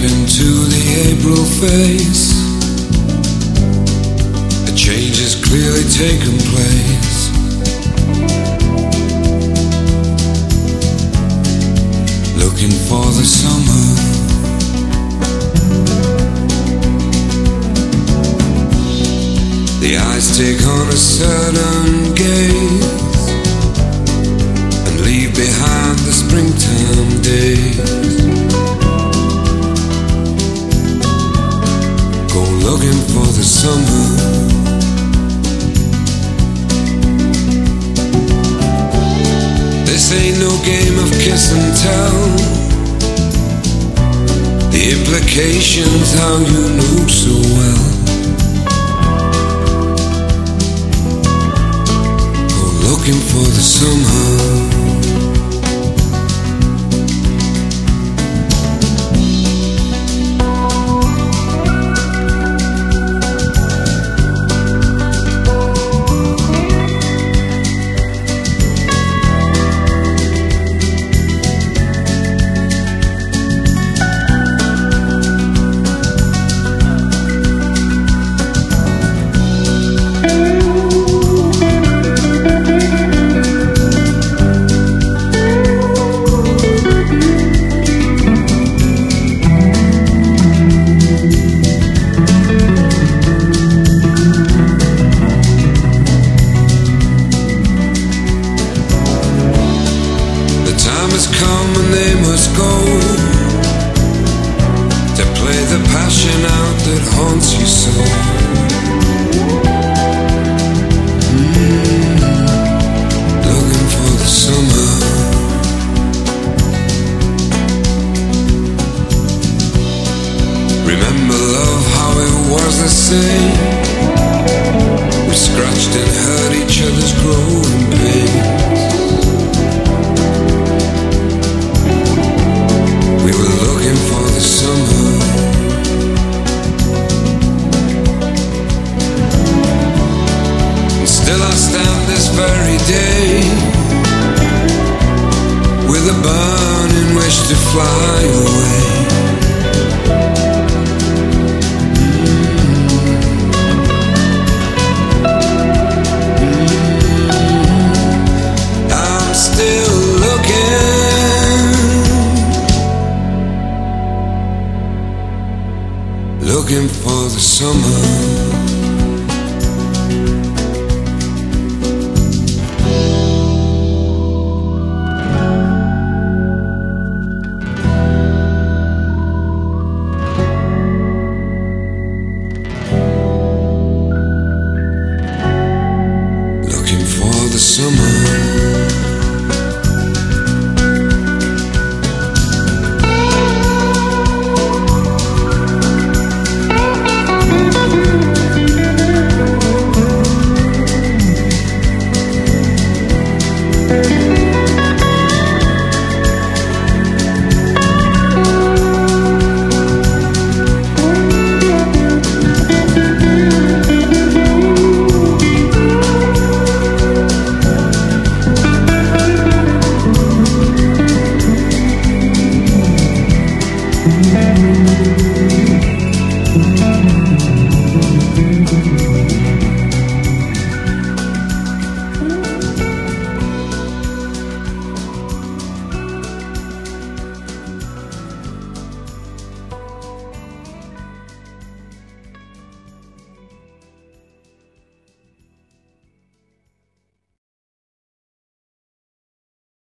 into the April face. A change has clearly taken place. Looking for the summer. The eyes take on a certain gaze and leave behind the springtime days. Go looking for the summer. This ain't no game of kiss and tell. The implications how you know so well. Go looking for the summer. Come and they must go to play the passion out that haunts you so. Looking for the summer. Remember love, how it was the same. We scratched and hurt each other's growing pains. We were looking for the summer. And still I stand this very day with a burning wish to fly away. I'm still looking for the summer. Looking for the summer. Thank you.